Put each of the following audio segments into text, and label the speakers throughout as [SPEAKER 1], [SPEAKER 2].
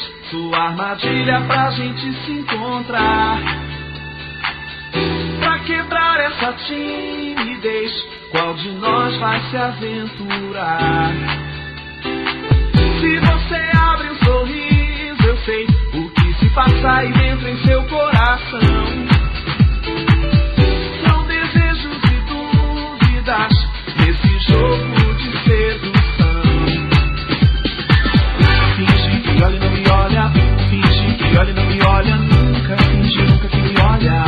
[SPEAKER 1] sua armadilha pra gente se encontrar. Pra quebrar essa timidez, qual de nós vai se aventurar? Se você abre um sorriso, eu sei o que se passa aí dentro em seu coração. São desejos e dúvidas nesse jogo de sedução. Finge que olha e não me olha, finge que olha e não me olha, nunca finge nunca que me olha.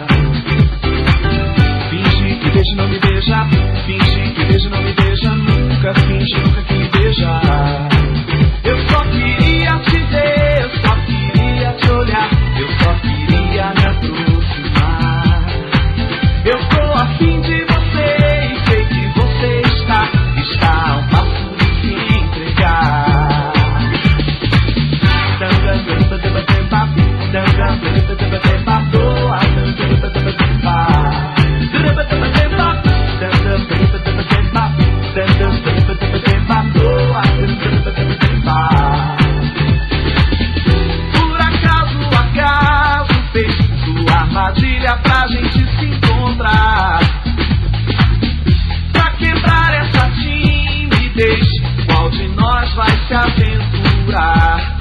[SPEAKER 1] Finge que beija e não me beija, finge que beija e não me beija, nunca finge nunca que me beija. Eu só queria te ver, eu só queria te olhar, eu só queria me aproximar. Eu tô afim de você e sei que você está a um passo de se entregar. Por acaso fez sua armadilha pra gente se encontrar. Pra quebrar essa timidez, qual de nós vai se aventurar?